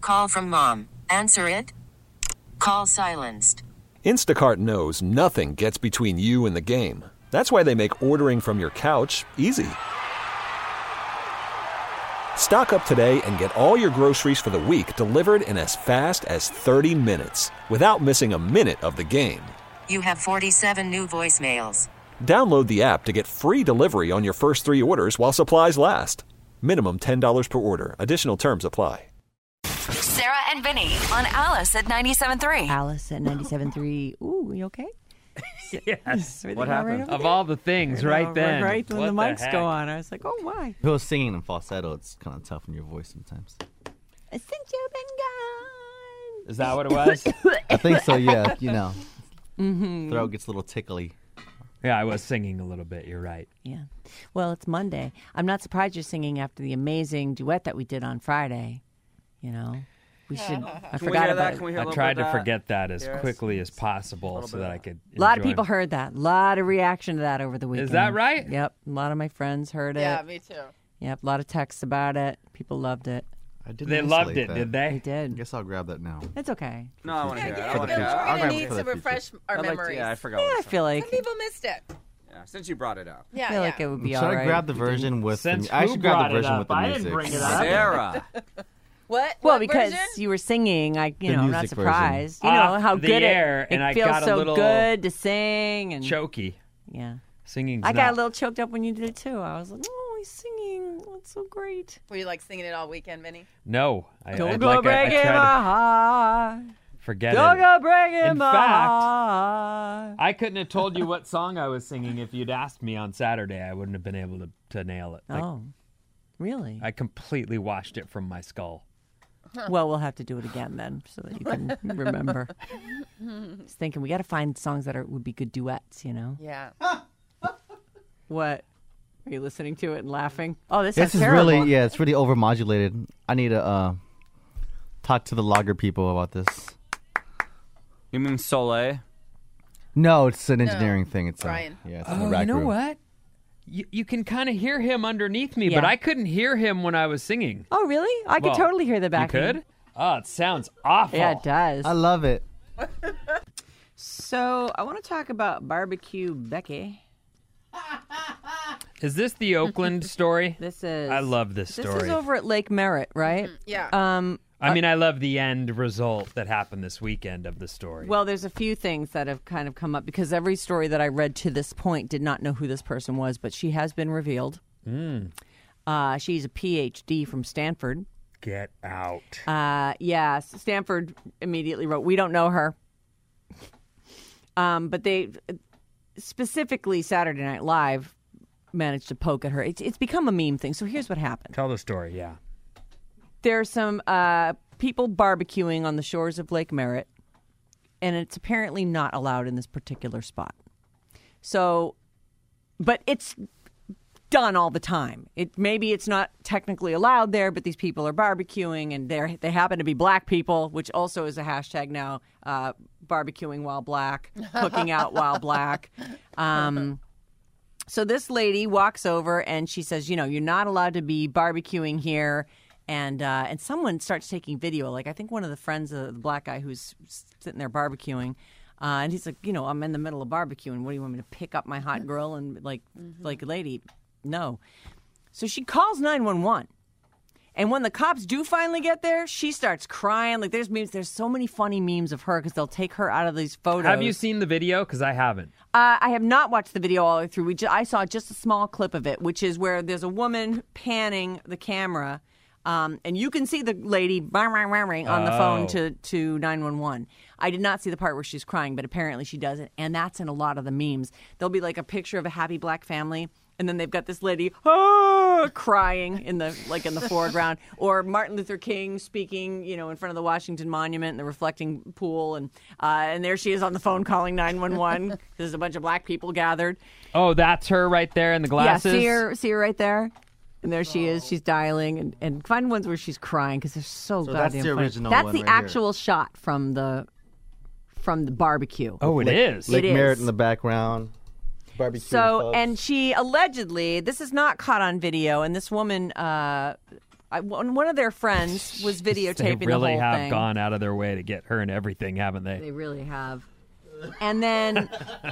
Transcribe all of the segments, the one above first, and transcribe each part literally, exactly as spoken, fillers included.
Call from mom. Answer it. Call silenced. Instacart knows nothing gets between you and the game. That's why they make ordering from your couch easy. Stock up today and get all your groceries for the week delivered in as fast as thirty minutes without missing a minute of the game. You have forty-seven new voicemails. Download the app to get free delivery on your first three orders while supplies last. Minimum ten dollars per order. Additional terms apply. Sarah and Vinny on Alice at ninety-seven point three. Alice at ninety-seven point three. Ooh, you okay? Yes. Everything What all happened? right over Of there? all the things, You know, right then. Right when What the mics heck? go on. I was like, oh, my. If it was singing in falsetto, it's kind of tough in your voice sometimes. Since you've been gone. Is that what it was? I think so, yeah. You know, Mm-hmm. throat gets a little tickly. Yeah, I was singing a little bit. You're right. Yeah. Well, it's Monday. I'm not surprised you're singing after the amazing duet that we did on Friday. You know, we should. I Can we forgot hear about that? it. Can we hear a I little tried bit to of that? forget that as Yes. quickly as possible little so bit that of I that. could. A lot of enjoy- people heard that. A lot of reaction to that over the weekend. Is that right? Yep. A lot of my friends heard it. Yeah, me too. Yep. A lot of texts about it. People loved it. I didn't They isolate loved it, that. did They they? I did. guess I'll grab that now. It's okay. No, I want to hear it. I Yeah, want to hear it. we're I'll gonna grab it need for to the future. refresh our I'd like to- memories. yeah, I forgot. Yeah, what I the song feel was. like. Some people missed it. Yeah, since you brought it up. Yeah, I feel yeah. like it would be Should all I right. grab the version with Since the I who should grab brought the it version up? with the I music. didn't bring it up. Sarah. What? Well, what because version? you were singing, I you The know I'm not music version. surprised. You know Off how the good air, it, it and I feels got a so little good to sing and Choky. yeah. Singing. I got a little choked up when you did it too. I was like, oh, he's singing. That's so great. Were you like singing it all weekend, Vinny? No. I, Don't I'd go like a- I breaking tried my to heart. forget Don't it. go breaking In my fact, heart. I couldn't have told you what song I was singing if you'd asked me on Saturday. I wouldn't have been able to, to nail it. Like, Oh, really? I completely washed it from my skull. Well, we'll have to do it again then, so that you can remember. Just thinking, we got to find songs that are would be good duets. You know Yeah. what? Are you listening to it and laughing? Oh, this, This is is terrible. really yeah, it's really overmodulated. I need to uh, talk to the logger people about this. You mean Soleil? No, it's an engineering thing. It's Brian. A, yeah, it's in the Oh, rack you know room. what? You, you can kind of hear him underneath me, Yeah. but I couldn't hear him when I was singing. Oh, really? I could Well, totally hear the back. You could? Oh, it sounds awful. Yeah, it does. I love it. So I want to talk about Barbecue Becky. Is this the Oakland story? This is. I love this This story. is over at Lake Merritt, right? Yeah. Um. I mean, I love the end result that happened this weekend of the story. Well, there's a few things that have kind of come up because every story that I read to this point did not know who this person was, but she has been revealed. Mm. Uh, she's a P H D from Stanford. Get out. Uh, yeah, Stanford immediately wrote, "We don't know her." Um, but they specifically Saturday Night Live managed to poke at her. It's, it's become a meme thing. So here's what happened. Tell the story, yeah. There are some uh, people barbecuing on the shores of Lake Merritt, and it's apparently not allowed in this particular spot. So, but it's done all the time. It maybe it's not technically allowed there, but these people are barbecuing, and they they happen to be black people, which also is a hashtag now. Uh, barbecuing while black, cooking out while black. Um, so this lady walks over and she says, "You know, you're not allowed to be barbecuing here." And uh, and someone starts taking video. Like I think one of the friends of the black guy who's sitting there barbecuing. Uh, and he's like, you know, I'm in the middle of barbecuing. What do you want me to pick up my hot grill and like, mm-hmm. like, lady, no. So she calls nine one one. And when the cops do finally get there, she starts crying. Like there's memes. There's so many funny memes of her because they'll take her out of these photos. Have you seen the video? Because I haven't. Uh, I have not watched the video all the way through. We ju- I saw just a small clip of it, which is where there's a woman panning the camera. Um, and you can see the lady bang, bang, bang, bang, on the phone Oh. to, to nine one one. I did not see the part where she's crying, but apparently she does it. And that's in a lot of the memes. There'll be like a picture of a happy black family, and then they've got this lady ah, crying in the like in the foreground. Or Martin Luther King speaking, you know, in front of the Washington Monument in the reflecting pool. And uh, and there she is on the phone calling nine one one. There's a bunch of black people gathered. Oh, that's her right there in the glasses? Yeah, see her, see her right there? And there she is. She's dialing, and, and find ones where she's crying because they're so, So goddamn that's the funny. original That's one the right here. actual shot from the from the barbecue. Oh, it Lake, is. Lake It Merritt is. in the background. Barbecue. So, folks. and she allegedly, this is not caught on video, and this woman uh, I, one one of their friends was videotaping They really the whole have thing. gone out of their way to get her and everything, haven't they? They really have. And then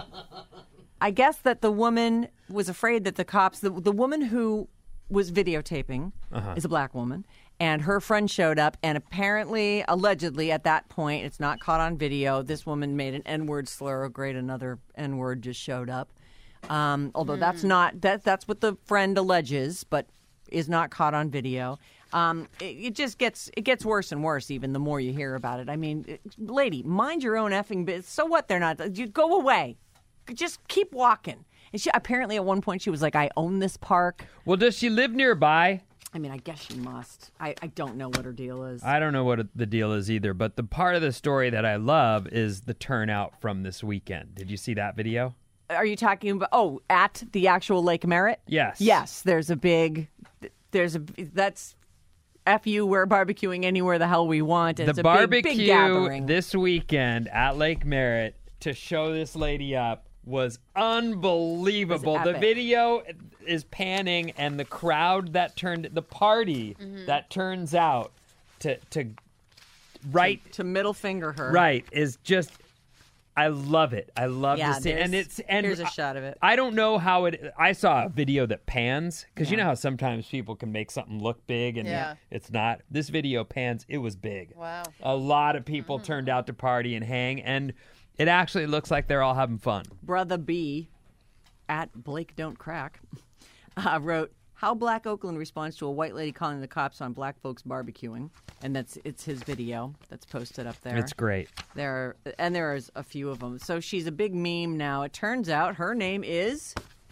I guess that the woman was afraid that the cops, the, the woman who was videotaping Uh-huh. is a black woman, and her friend showed up, and apparently, allegedly, at that point, it's not caught on video, this woman made an N-word slur. Oh, great, another N-word just showed up. Um, although that's not, that, that's what the friend alleges, but is not caught on video. Um, it, it just gets it gets worse and worse even the more you hear about it. I mean, it, lady, mind your own effing business. So what? They're not. You go away. Just keep walking. And she apparently at one point she was like, "I own this park." Well, does she live nearby? I mean, I guess she must. I, I don't know what her deal is. I don't know what the deal is either, but the part of the story that I love is the turnout from this weekend. Did you see that video? Are you talking about? Oh, at the actual Lake Merritt? Yes. Yes. There's a big. There's a that's. F you, we're barbecuing anywhere the hell we want. And The it's a barbecue big, big gathering. this weekend at Lake Merritt to show this lady up was unbelievable. It was The epic. video is panning, and the crowd that turned, the party Mm-hmm. that turns out to to right to middle finger her. right is just. I love it. I love Yeah, to see, and there's- it's and here's a I- shot of it. I don't know how it. I saw a video that pans because you know how sometimes people can make something look big and Yeah. it's not. This video pans. It was big. Wow. A lot of people turned out to party and hang, and it actually looks like they're all having fun. Brother B at Blake Don't Crack uh, wrote how Black Oakland responds to a white lady calling the cops on black folks barbecuing, and that's it's his video that's posted up there. It's great. There are, and there's a few of them. So she's a big meme now. It turns out her name is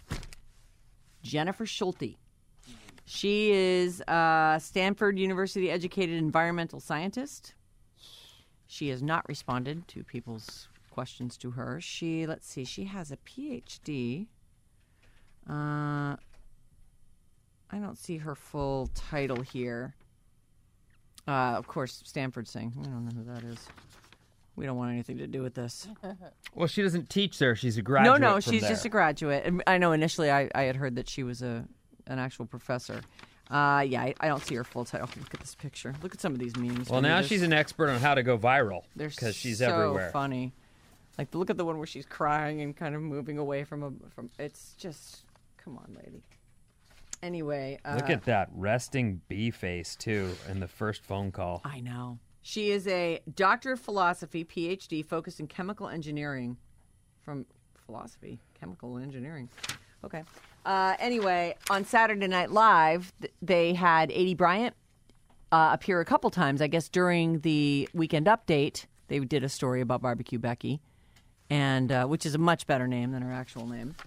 Jennifer Schulte. She is a Stanford University educated environmental scientist. She has not responded to people's questions to her. She, let's see, she has a P H D. Uh, I don't see her full title here. Uh, of course, Stanford's saying, we don't know who that is. We don't want anything to do with this. Well, she doesn't teach there. She's a No, graduate. no, from she's there. just a graduate. And I know initially I, I had heard that she was a an actual professor. Uh, yeah, I, I don't see her full title. Look at this picture. Look at some of these memes. Well, They're now just- she's an expert on how to go viral they're because she's so everywhere. funny. Like, look at the one where she's crying and kind of moving away from a from. It's just, come on, lady. Anyway, uh, Look at that resting bee face too in the first phone call. I know. She is a doctor of philosophy, P H D, focused in chemical engineering. From philosophy, chemical engineering. Okay. Uh, anyway, on Saturday Night Live, th- they had Aidy Bryant uh, appear a couple times. I guess during the Weekend Update, they did a story about Barbecue Becky, and uh, which is a much better name than her actual name.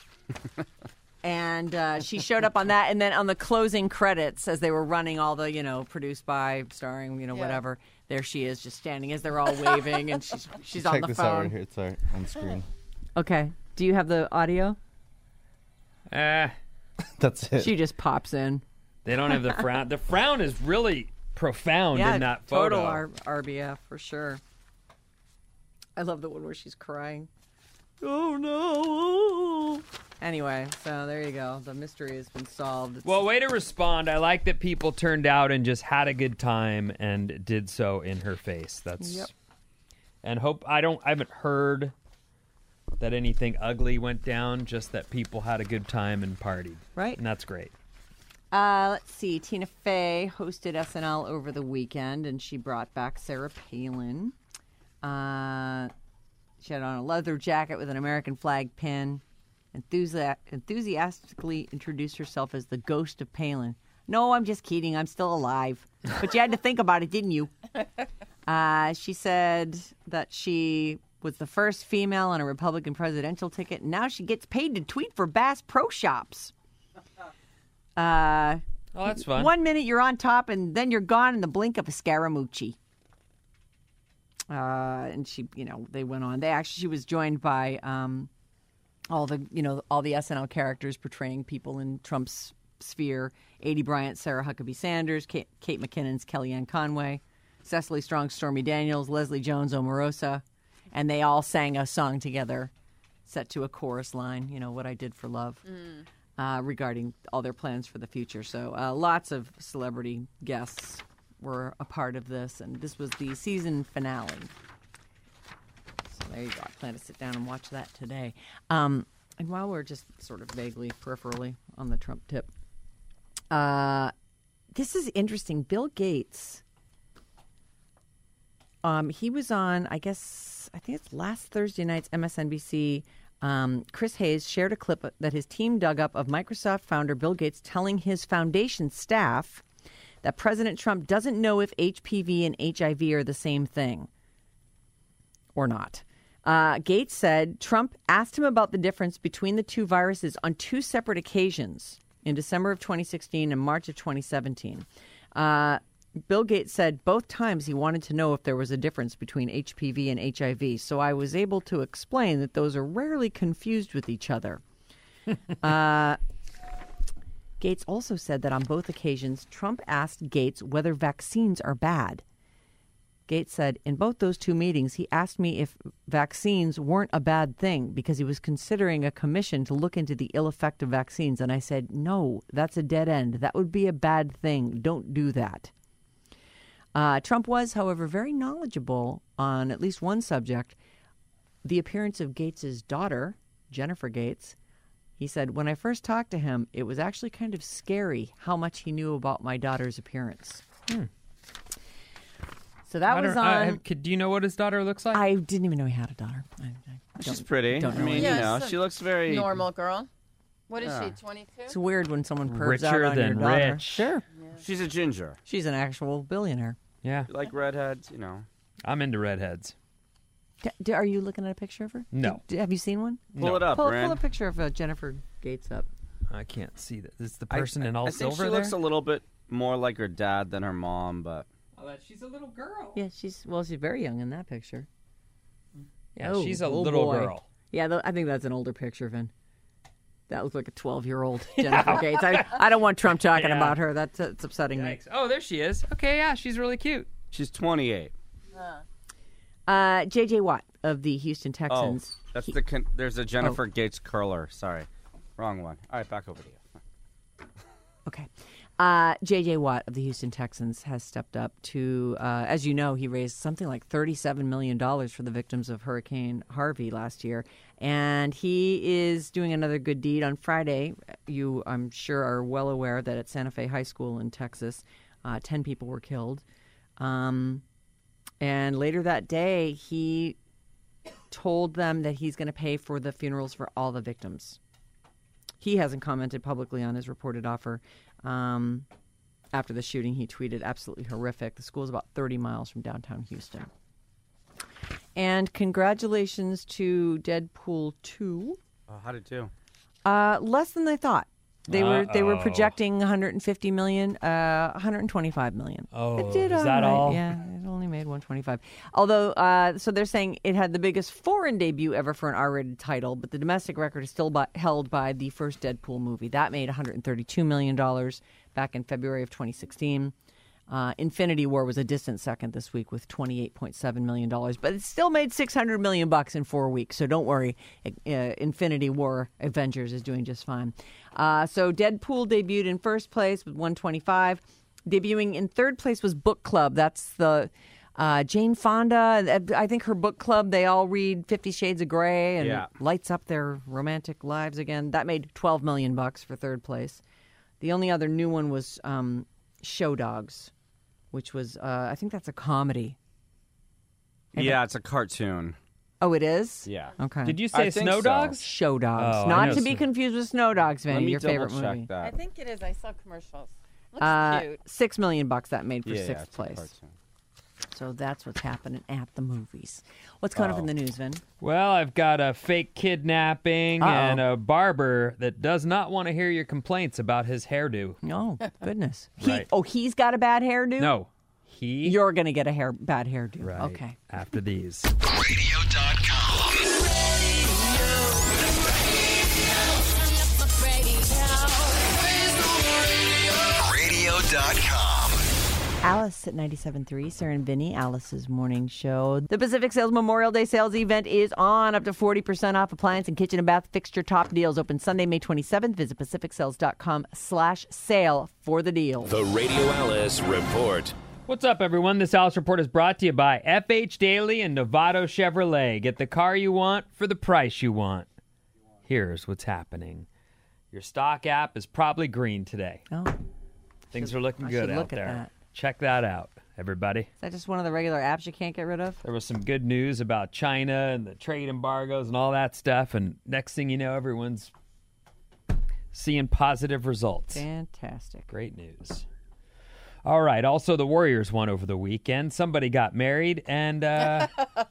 And uh, she showed up on that, and then on the closing credits, as they were running all the, you know, produced by, starring, you know, Yeah. whatever, there she is, just standing as they're all waving, and she's she's on Check the this out right phone. here. It's right on the screen. Okay, do you have the audio? Eh, That's it. She just pops in. they don't have the frown. The frown is really profound Yeah, in that photo. total R- RBF for sure. I love the one where she's crying. Oh no! Anyway, so there you go. The mystery has been solved. It's- Well, way to respond. I like that people turned out and just had a good time and did so in her face. That's Yep. and hope I don't I haven't heard that anything ugly went down, just that people had a good time and partied. Right. And that's great. Uh, let's see. Tina Fey hosted S N L over the weekend, and she brought back Sarah Palin. Uh, she had on a leather jacket with an American flag pin. Enthusi- enthusiastically introduced herself as the ghost of Palin. No, I'm just kidding. I'm still alive. But you had to think about it, didn't you? Uh, she said that she was the first female on a Republican presidential ticket, and now she gets paid to tweet for Bass Pro Shops. Uh, Oh, that's fun. One minute you're on top, and then you're gone in the blink of a Scaramucci. Uh, and she, you know, they went on. They actually, she was joined by um, all the, you know, all the S N L characters portraying people in Trump's sphere: Aidy Bryant, Sarah Huckabee Sanders, Kate, Kate McKinnon's Kellyanne Conway, Cecily Strong, Stormy Daniels, Leslie Jones, Omarosa, and they all sang a song together, set to a chorus line. You know, "What I Did for Love." uh, regarding all their plans for the future. So uh, lots of celebrity guests were a part of this, and this was the season finale. So there you go. I plan to sit down and watch that today. Um, and while we're just sort of vaguely, peripherally on the Trump tip, uh, this is interesting. Bill Gates, um, he was on, I guess, I think it's last Thursday night's M S N B C. Um, Chris Hayes shared a clip that his team dug up of Microsoft founder Bill Gates telling his foundation staff that President Trump doesn't know if H P V and H I V are the same thing or not. Uh, Gates said Trump asked him about the difference between the two viruses on two separate occasions in December of twenty sixteen and March of twenty seventeen. Uh, Bill Gates said both times he wanted to know if there was a difference between H P V and H I V, so I was able to explain that those are rarely confused with each other. uh, Gates also said that on both occasions, Trump asked Gates whether vaccines are bad. Gates said, in both those two meetings, he asked me if vaccines weren't a bad thing because he was considering a commission to look into the ill effect of vaccines. And I said, no, that's a dead end. That would be a bad thing. Don't do that. Uh, Trump was, however, very knowledgeable on at least one subject, the appearance of Gates's daughter, Jennifer Gates. He said, when I first talked to him, it was actually kind of scary how much he knew about my daughter's appearance. Hmm. So that I was don't- on. I have- could- do you know what his daughter looks like? I didn't even know he had a daughter. I, I She's don't- pretty. don't I know mean, anything. you know, Yes, she looks very Normal girl. What is Yeah. she, twenty-two? It's weird when someone pervs out Richer on your than daughter. rich. Sure. She's a ginger. She's an actual billionaire. Yeah, You like redheads, you know. I'm into redheads. D- d- are you looking at a picture of her? No. D- have you seen one? Pull No. it up, Pull, Ren. pull a picture of uh, Jennifer Gates up. I can't see that. Is the I- person I, in all I think silver she there? looks a little bit more like her dad than her mom, but Oh, that she's a little girl. Yeah, she's well, she's very young in that picture. Yeah, Oh, she's a oh little boy. girl. Yeah, th- I think that's an older picture, Vin. That looks like a twelve-year-old Jennifer Gates. I, I don't want Trump talking Yeah. about her. That's, that's upsetting me. Yikes. Oh, there she is. Okay, yeah, she's really cute. she's twenty-eight. Uh, J J. Watt of the Houston Oh, Texans. that's He- the con- there's a Jennifer Oh. Gates curler. Sorry, wrong one. All right, back over to you. Okay. Uh, J J. Watt of the Houston Texans has stepped up to, uh, as you know, he raised something like thirty-seven million dollars for the victims of Hurricane Harvey last year. And he is doing another good deed on Friday. You, I'm sure, are well aware that at Santa Fe High School in Texas, uh, ten people were killed. Um, and later that day, he told them that he's going to pay for the funerals for all the victims. He hasn't commented publicly on his reported offer. Um, after the shooting, he tweeted, absolutely horrific. The school is about thirty miles from downtown Houston. And congratulations to Deadpool two. Oh, how did it do? Uh, less than they thought. They were they were Uh-oh. projecting one hundred fifty million, uh, one hundred twenty-five million. Oh, it did is all that right. all? Yeah, it only made one twenty-five. Although, uh, so they're saying it had the biggest foreign debut ever for an R-rated title, but the domestic record is still by, held by the first Deadpool movie. That made one hundred thirty-two million dollars back in February of twenty sixteen. Uh, Infinity War was a distant second this week with twenty-eight point seven million dollars, but it still made six hundred million dollars bucks in four weeks. So don't worry, uh, Infinity War Avengers is doing just fine. Uh, so Deadpool debuted in first place with one twenty-five. Debuting in third place was Book Club. That's the uh, Jane Fonda. I think her book club, they all read Fifty Shades of Grey and Yeah. it lights up their romantic lives again. That made twelve million dollars bucks for third place. The only other new one was um, Show Dogs, which was, uh, I think that's a comedy. Yeah, it's a cartoon. Oh, it is? Yeah. Okay. Did you I say think Snow so. Dogs? Show Dogs. Oh, I Not know to be some- confused with Snow Dogs, Let Vanny, me your double favorite check movie. I that. think it is. I saw commercials. Looks Uh, cute. Six million bucks that made for yeah, yeah, sixth it's a place. cartoon. So that's what's happening at the movies. What's coming up in Oh. the news, Vin? Well, I've got a fake kidnapping Uh-oh. and a barber that does not want to hear your complaints about his hairdo. Oh, goodness. He, Right. oh, he's got a bad hairdo? No, he. You're going to get a hair bad hairdo. right. Okay. After these. radio dot com. radio dot com. Alice at ninety-seven point three, Sarah and Vinny, Alice's morning show. The Pacific Sales Memorial Day sales event is on. Up to forty percent off appliance and kitchen and bath fixture top deals. Open Sunday, May twenty-seventh. Visit pacificsales.com slash sale for the deals. The Radio Alice Report. What's up, everyone? This Alice Report is brought to you by F H Daily and Novato Chevrolet. Get the car you want for the price you want. Here's what's happening. Your stock app is probably green today. Oh, Things should- are looking I good should out look at there. that. Check that out, everybody. is that just one of the regular apps you can't get rid of? There was some good news about China and the trade embargoes and all that stuff, and next thing you know, everyone's seeing positive results. Fantastic. Great news. All right. Also, the Warriors won over the weekend. Somebody got married, and uh,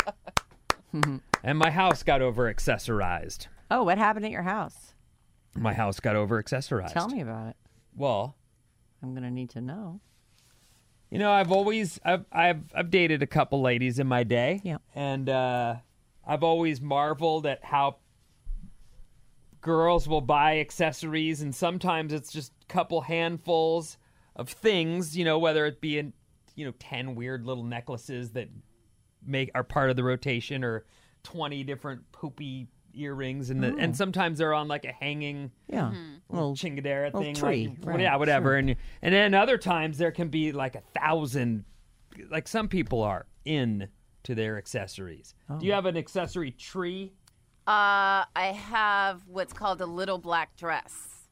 and my house got over accessorized. Oh, what happened at your house? My house got over accessorized. Tell me about it. Well, I'm going to need to know. you know, I've always I've I've, I've dated a couple ladies in my day. Yeah. And uh, I've always marveled at how girls will buy accessories, and sometimes it's just a couple handfuls of things, you know, whether it be in, you know, ten weird little necklaces that make are part of the rotation, or twenty different poopy earrings, and the, Oh. and sometimes they're on like a hanging Yeah. little chingadera little thing, tree, like, right, yeah, whatever. sure. And and then other times there can be like a thousand, like some people are in to their accessories. Oh. Do you have an accessory tree? Uh, I have what's called a little black dress.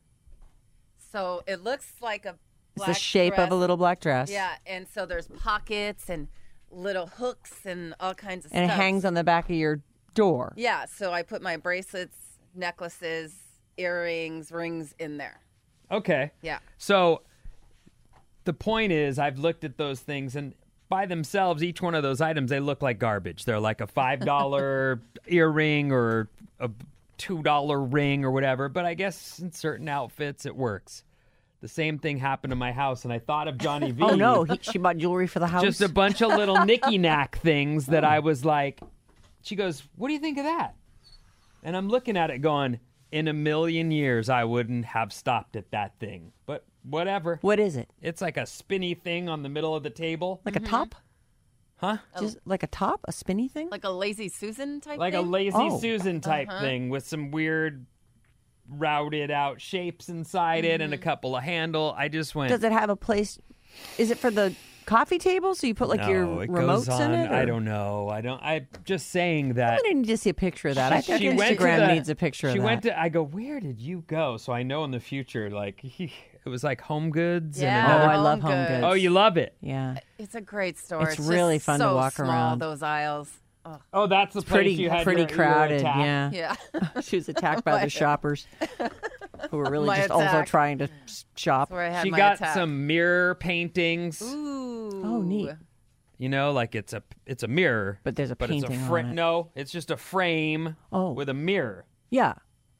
So it looks like a It's black the shape dress. of a little black dress. Yeah, and so there's pockets and little hooks and all kinds of And it stuff. hangs on the back of your door. Yeah, so I put my bracelets, necklaces, earrings, rings in there. Okay. Yeah. So the point is, I've looked at those things, and by themselves, each one of those items, they look like garbage. They're like a five dollar earring or a two dollar ring or whatever. But I guess in certain outfits, it works. The same thing happened to my house, and I thought of Johnny V. Oh, no. He, she bought jewelry for the house? Just a bunch of little knicky-knack things that I was like, she goes, what do you think of that? And I'm looking at it going, in a million years, I wouldn't have stopped at that thing. But whatever. What is it? It's like a spinny thing on the middle of the table. Like a top? Huh? Just like a top? A spinny thing? Like a Lazy Susan type Like a thing? Lazy Oh. Susan type Uh-huh. thing with some weird routed out shapes inside it and a couple of handle. I just went, Does it have a place? Is it for the coffee table? So you put like no, your it remotes goes on. in it? I or- don't know. I don't. I'm just saying that. I need to see a picture of that. I think She went to Instagram the- needs a picture She of went that. to. I go, where did you go? So I know in the future, like it was like Home Goods. Yeah. And Oh, another, I love Home Home Goods. Goods. oh, you love it. Yeah. It's a great store. It's It's, really just fun to so walk small, around. those aisles. Oh, Oh, that's the place Pretty, you had pretty your, you were crowded. attacked. Yeah. yeah. She was attacked by the shoppers who were really My just also attack. trying to s- shop. That's where I had She my got attack. some mirror paintings. Ooh. Oh, neat. You know, like it's a it's a mirror, But there's a but it's a painting fra- on it. No, it's just a frame Oh. with a mirror. Yeah.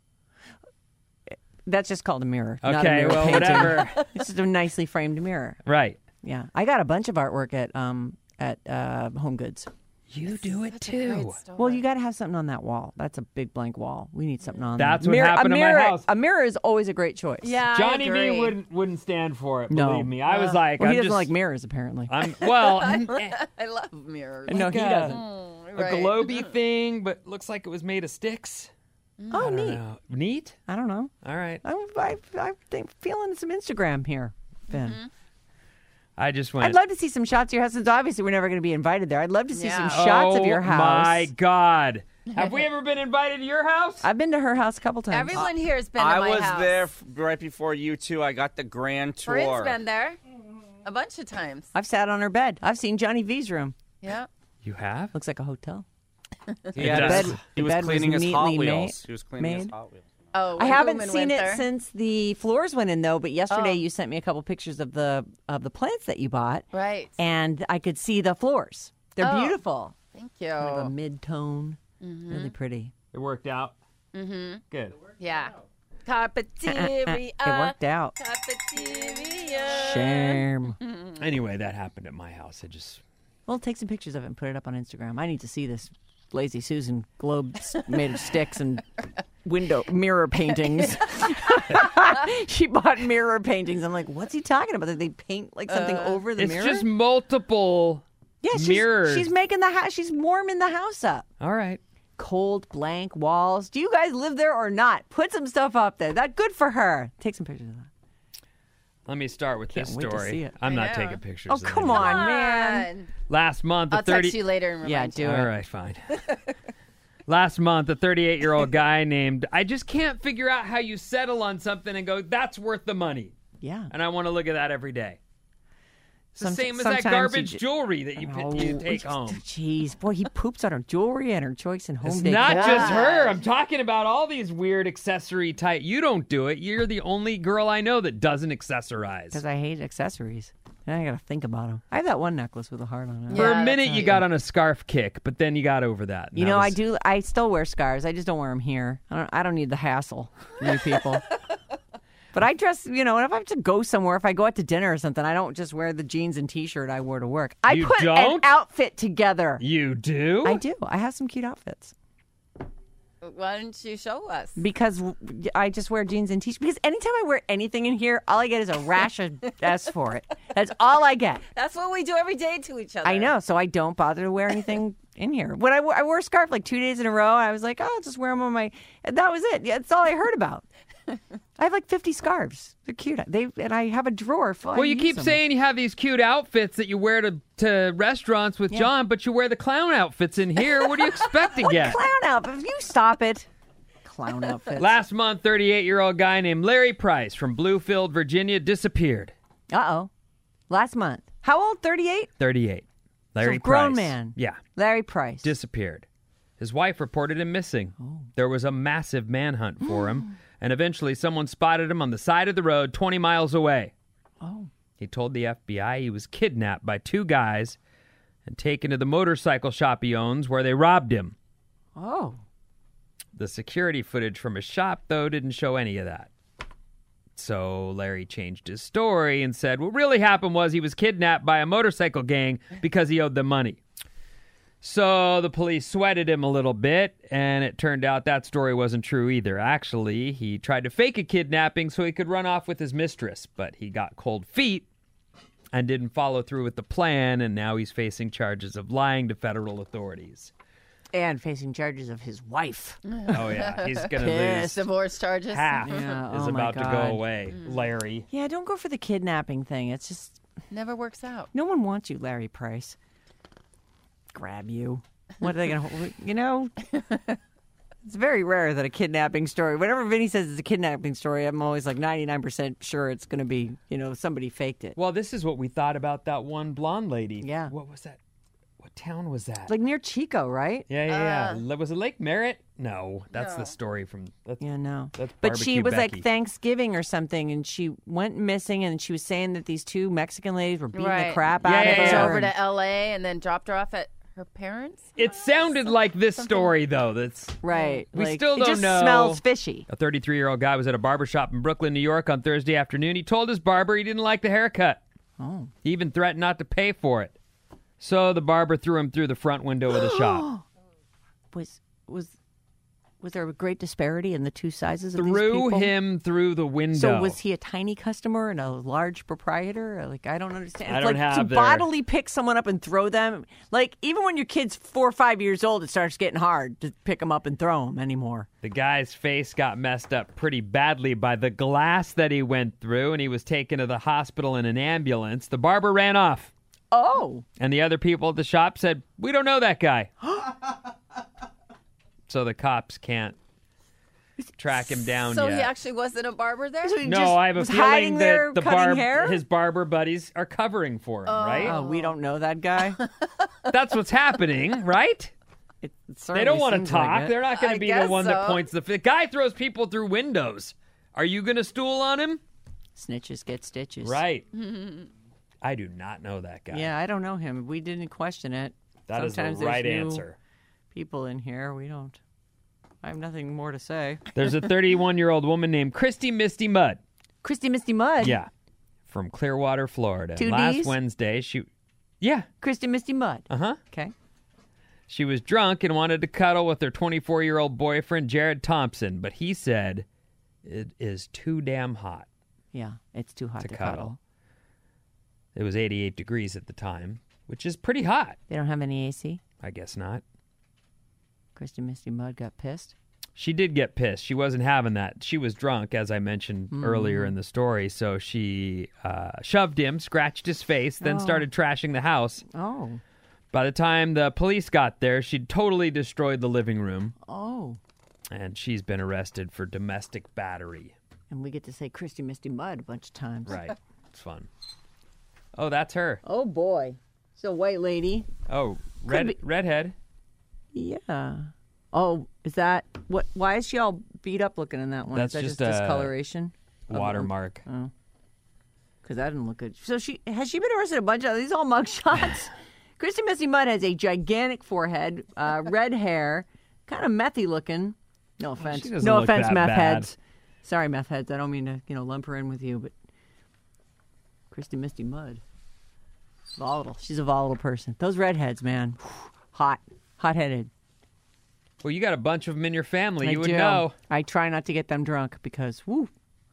That's just called a mirror. not a Okay, mirror well, painting. whatever. It's just a nicely framed mirror. Right. Yeah. I got a bunch of artwork at um at uh, Home Goods. You do it Such a great too. store. Well, you got to have something on that wall. That's a big blank wall. We need something on That's there. what Mirror- happened a to my mirror, house. A mirror is always a great choice. Yeah, I Johnny agree. B wouldn't wouldn't stand for it. No. Believe me, I was like, Well, he I'm doesn't just, like mirrors, apparently. I'm well, I love mirrors. no, he a- doesn't. Mm, a right. globy thing, but looks like it was made of sticks. Oh, I don't neat. know. Neat. I don't know. All right. I'm, I, I think feeling some Instagram here, Ben. Mm-hmm. I just went. I'd love to see some shots of your house. Since obviously we're never going to be invited there. I'd love to see Yeah. some shots oh, of your house. my God. Have we ever been invited to your house? I've been to her house a couple times. Everyone here has been to I my was house. there f- right before you two. I got the grand tour. Friend's been there a bunch of times. I've sat on her bed. I've seen Johnny V's room. Yeah. You have? Looks like a hotel. He, had The his- bed- he the was bed was cleaning his Hot neatly Wheels. made- he was cleaning his made. Hot Wheels. Oh, I when haven't Boomin seen went it there. since the floors went in though. But yesterday Oh. you sent me a couple pictures of the of the plants that you bought, Right. and I could see the floors. They're Oh. beautiful. Thank you. Kind of a mid tone, really pretty. It worked out. Mm-hmm. Good. Yeah. Cafeteria. It worked out. Cafeteria. Shame. Anyway, that happened at my house. I just. Well, take some pictures of it and put it up on Instagram. I need to see this Lazy Susan globes made of sticks and window mirror paintings. She bought mirror paintings. I'm like, what's he talking about? That they paint like something Uh, over the it's mirror? just multiple yeah, she's, mirrors. she's making the house. She's warming the house up. All right. Cold blank walls. Do you guys live there or not? Put some stuff up there. That good for her. Take some pictures of that. Let me start with Can't this wait to story. see it. I'm I not know. taking pictures. Oh, of come anything. on, man. Last month, a I'll thirty. text you later and remind Yeah, you. do it. All right, fine. Last month, a thirty-eight-year-old guy named, I just can't figure out how you settle on something and go, that's worth the money. Yeah. And I want to look at that every day. It's the Some- same as that sometimes you garbage ju- jewelry that you, Oh, you take home. Jeez, boy, he poops on her jewelry and her choice and home It's decor. not just her. I'm talking about all these weird accessory type. You don't do it. You're the only girl I know that doesn't accessorize. Because I hate accessories. And I got to think about them. I have that one necklace with a heart on it. For Yeah, a minute, that's you not got on a scarf kick, but then you got over that. and You that know, I was- do. I still wear scarves. I just don't wear them here. I don't, I don't need the hassle from you people. But I dress, you know, if I have to go somewhere, if I go out to dinner or something, I don't just wear the jeans and T-shirt I wore to work. I You put an don't? outfit together. You do? I do. I have some cute outfits. Why don't you show us? Because I just wear jeans and T-shirts. Because anytime I wear anything in here, all I get is a rash of S for it. That's all I get. That's what we do every day to each other. I know, so I don't bother to wear anything in here. When I, wore- I wore a scarf like two days in a row, I was like, oh, I'll just wear them on my... And that was it. Yeah, that's all I heard about. I have like fifty scarves. They're cute. They And I have a drawer full. I Well, you use keep them. saying you have these cute outfits that you wear to, to restaurants with John, but you wear the clown outfits in here. What do you expect to get? Clown outfit. You stop it. Clown outfit. Last month, thirty-eight-year-old guy named Larry Price from Bluefield, Virginia, disappeared. Uh-oh. Last month. How old? thirty-eight? thirty-eight. Larry So grown Price. man. Yeah. Larry Price. Disappeared. His wife reported him missing. Oh. There was a massive manhunt for him, and eventually someone spotted him on the side of the road twenty miles away. Oh. He told the F B I he was kidnapped by two guys and taken to the motorcycle shop he owns where they robbed him. Oh. The security footage from his shop, though, didn't show any of that. So Larry changed his story and said what really happened was he was kidnapped by a motorcycle gang because he owed them money. So the police sweated him a little bit, and it turned out that story wasn't true either. Actually, he tried to fake a kidnapping so he could run off with his mistress, but he got cold feet and didn't follow through with the plan, and now he's facing charges of lying to federal authorities. And facing charges of his wife. Oh, yeah. He's going to lose Divorce charges. half Yeah, is oh my about to go God. away. Larry. Yeah, don't go for the kidnapping thing. It's just, Never works out. no one wants you, Larry Price. Grab you. What are they going to, you know? It's very rare that a kidnapping story, whenever Vinny says it's a kidnapping story, I'm always like ninety-nine percent sure it's going to be, you know, somebody faked it. Well, this is what we thought about that one blonde lady. Yeah. What was that? What town was that? Like near Chico, right? yeah, yeah, yeah. Was it Lake Merritt? No, that's No. the story from. That's, Yeah, no. That's But she Barbecue was Becky. like Thanksgiving or something, and she went missing, and she was saying that these two Mexican ladies were beating Right. the crap Yeah, out yeah, of Went yeah. her. over and- to L A and then dropped her off at her parents. It sounded like this story, though. That's Right. We like, still it don't just know. smells fishy. a thirty-three-year-old guy was at a barbershop in Brooklyn, New York on Thursday afternoon. He told his barber he didn't like the haircut. Oh. He even threatened not to pay for it. So the barber threw him through the front window of the shop. Was was was there a great disparity in the two sizes of these Threw people? him through the window. So was he a tiny customer and a large proprietor? Or, Like I don't understand. I It's don't like have to their- bodily pick someone up and throw them. Like even when your kid's four or five years old, it starts getting hard to pick them up and throw them anymore. The guy's face got messed up pretty badly by the glass that he went through, and he was taken to the hospital in an ambulance. The barber ran off, Oh, and the other people at the shop said, "We don't know that guy." So the cops can't track him down So yet. he actually wasn't a barber there? So he no, just I have a was hiding feeling there that the cutting barb, hair? his barber buddies are covering for him, right? Oh, we don't know that guy. That's what's happening, right? It They certainly don't want to seems like talk. it. They're not going I to be the guess one that so. points the. The guy throws people through windows. Are you going to stool on him? Snitches get stitches. Right. I do not know that guy. Yeah, I don't know him. We didn't question it. That is Sometimes the there's right new answer. People in here, we don't. I have nothing more to say. There's a thirty-one-year-old woman named Christy Misty Mudd. Christy Misty Mudd. Yeah. From Clearwater, Florida. Two Last Ds? Wednesday, she. Yeah. Christy Misty Mudd. Uh huh. Okay. She was drunk and wanted to cuddle with her twenty-four-year-old boyfriend, Jared Thompson, but he said it is too damn hot. Yeah, it's too hot to, to, cuddle. cuddle. It was eighty-eight degrees at the time, which is pretty hot. They don't have any A C? I guess not. Christy Misty Mudd got pissed? She did get pissed. She wasn't having that. She was drunk, as I mentioned Mm. earlier in the story. So she uh, shoved him, scratched his face, then Oh. started trashing the house. Oh. By the time the police got there, she'd totally destroyed the living room. Oh. And she's been arrested for domestic battery. And we get to say Christy Misty Mudd a bunch of times. Right. It's fun. Oh, that's her. Oh, boy. It's a white lady. Oh, red be- redhead. Yeah. Oh, is that what? Why is she all beat up looking in that one? That's is that just just, a discoloration? Of- Watermark. Oh, because that didn't look good. So she has she been arrested a bunch of these all mug shots? Christy Misty Mudd has a gigantic forehead, uh, red hair, kind of methy looking. No offense. she doesn't no look offense, that meth bad. heads. Sorry, meth heads. I don't mean to you know lump her in with you, but Christy Misty Mudd, volatile. She's a volatile person. Those redheads, man, hot, hot headed. Well, you got a bunch of them in your family. I you would do. know. I try not to get them drunk because, woo.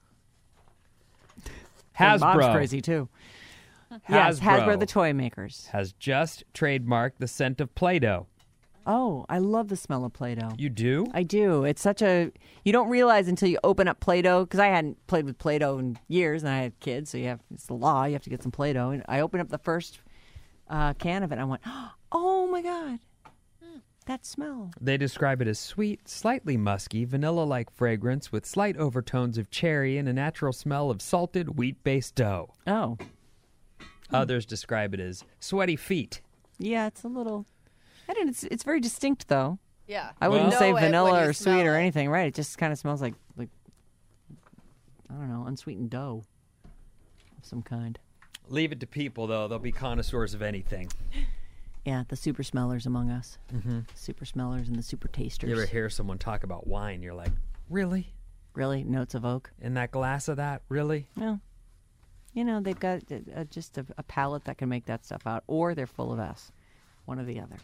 And Mom's Hasbro. crazy too. Yes, Hasbro, the toy makers. has just trademarked the scent of Play-Doh. Oh, I love the smell of Play-Doh. You do? I do. It's such a, you don't realize until you open up Play-Doh, because I hadn't played with Play-Doh in years, and I had kids, so you have, it's the law, you have to get some Play-Doh. And I opened up the first uh, can of it, and I went, oh my God, that smell. They describe it as sweet, slightly musky, vanilla-like fragrance with slight overtones of cherry and a natural smell of salted wheat-based dough. Oh. Others describe it as sweaty feet. Yeah, it's a little, I didn't, it's, it's very distinct, though. Yeah. I wouldn't Well- say Know it when vanilla you or smell sweet or it. anything, right? It just kind of smells like, like, I don't know, unsweetened dough of some kind. Leave it to people, though. They'll be connoisseurs of anything. Yeah, the super smellers among us. Mm-hmm. Super smellers and the super tasters. You ever hear someone talk about wine, you're like, really? Really? Notes of oak? In that glass of that? Really? Well, you know, they've got uh, uh, just a, a palate that can make that stuff out, or they're full of S. One or the other.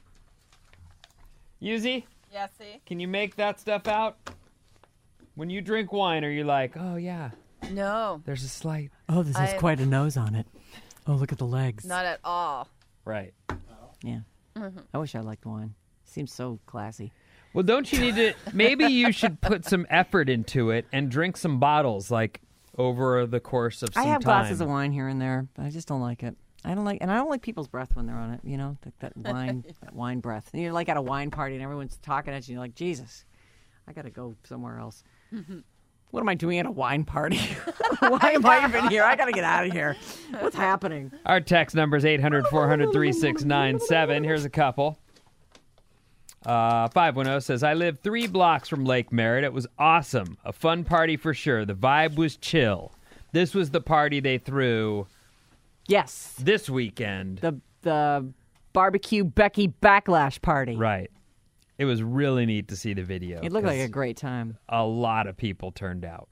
Yuzi, Yeah, see? can you make that stuff out? When you drink wine, are you like, oh, yeah, No, there's a slight... Oh, this has I- quite a nose on it. Oh, look at the legs. not at all. Right. Yeah. I wish I liked wine. Seems so classy. Well, don't you need to... Maybe you should put some effort into it and drink some bottles, like, over the course of some I have time. glasses of wine here and there, but I just don't like it. I don't like, and I don't like people's breath when they're on it. You know, that, that wine, that wine breath. And you're like at a wine party and everyone's talking at you. You're like, Jesus, I got to go somewhere else. What am I doing at a wine party? Why am I even here? I got to get out of here. What's happening? Our text number is eight hundred, four hundred, thirty-six ninety-seven. Here's a couple. Uh, five one zero says, I live three blocks from Lake Merritt. It was awesome. A fun party for sure. The vibe was chill. This was the party they threw Yes, this weekend. the the barbecue Becky backlash party. Right. It was really neat to see the video. It looked like a 'cause great time. a lot of people turned out.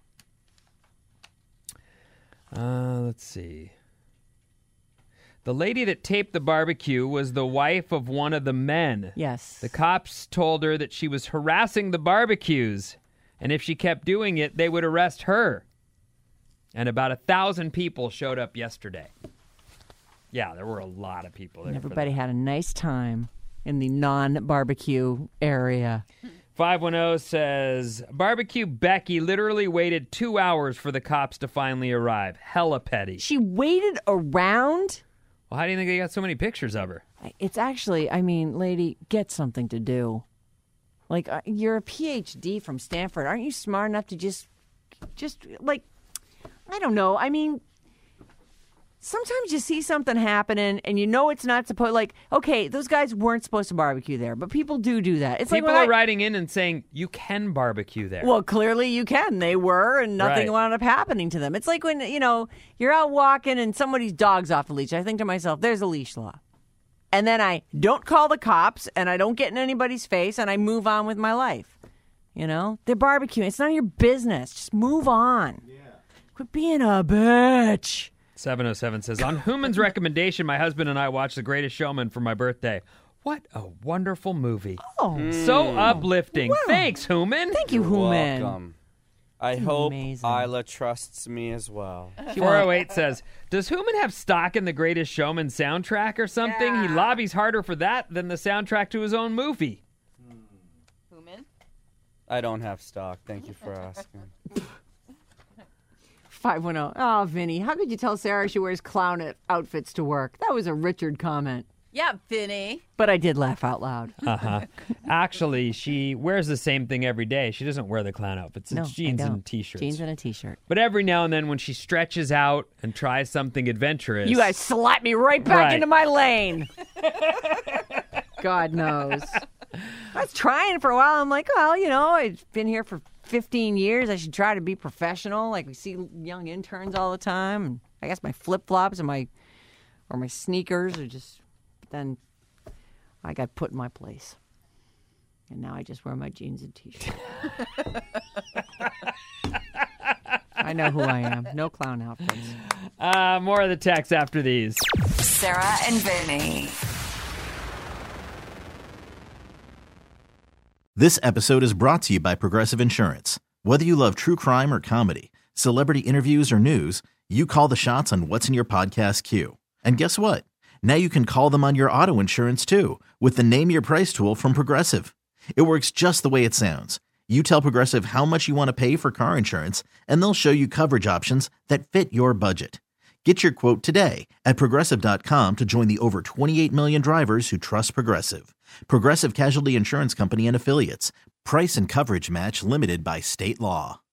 Uh, let's see. The lady that taped the barbecue was the wife of one of the men. Yes. The cops told her that she was harassing the barbecues, and if she kept doing it, they would arrest her. And about a thousand people showed up yesterday. Yeah, there were a lot of people there. And for everybody that. had a nice time in the non-barbecue area. five one zero says, Barbecue Becky literally waited two hours for the cops to finally arrive. Hella petty. She waited around. Well, how do you think they got so many pictures of her? It's actually, I mean, lady, get something to do. Like, uh, you're a P H D from Stanford. Aren't you smart enough to just, just, like, I don't know. I mean, sometimes you see something happening and you know it's not supposed, like, okay, those guys weren't supposed to barbecue there, but people do do that. It's People like when are I- writing in and saying, you can barbecue there. Well, clearly you can. They were, and nothing Right. wound up happening to them. It's like when, you know, you're out walking and somebody's dog's off the leash. I think to myself, there's a leash law. And then I don't call the cops, and I don't get in anybody's face, and I move on with my life. You know? They're barbecuing. It's none of your business. Just move on. Yeah. Quit being a bitch. seven oh seven says, on Human's recommendation, my husband and I watched The Greatest Showman for my birthday. What a wonderful movie. Oh. So uplifting. Wow. Thanks, Human. Thank you, You're Human. welcome. I hope amazing. Isla trusts me as well. four oh eight says, does Human have stock in the Greatest Showman soundtrack or something? Yeah. He lobbies harder for that than the soundtrack to his own movie. Human? I don't have stock. Thank you for asking. five one zero. Oh, Vinny, how could you tell Sarah she wears clown out- outfits to work? That was a Richard comment. Yeah, Vinny. But I did laugh out loud. Uh-huh. Actually, she wears the same thing every day. She doesn't wear the clown outfits. It's No, I jeans don't. and T-shirts. Jeans and a T-shirt. But every now and then when she stretches out and tries something adventurous. You guys slap me right back Right. into my lane. God knows. I was trying for a while. I'm like, well, you know, I've been here for fifteen years. I should try to be professional. Like we see young interns all the time. And I guess my flip-flops and my or my sneakers are just. Then I got put in my place. And now I just wear my jeans and T-shirt. I know who I am. No clown outfits. Uh, more of the text after these. Sarah and Vinny. This episode is brought to you by Progressive Insurance. Whether you love true crime or comedy, celebrity interviews or news, you call the shots on what's in your podcast queue. And guess what? Now you can call them on your auto insurance too with the Name Your Price tool from Progressive. It works just the way it sounds. You tell Progressive how much you want to pay for car insurance, and they'll show you coverage options that fit your budget. Get your quote today at Progressive dot com to join the over twenty-eight million drivers who trust Progressive. Progressive Casualty Insurance Company and Affiliates. Price and coverage match limited by state law.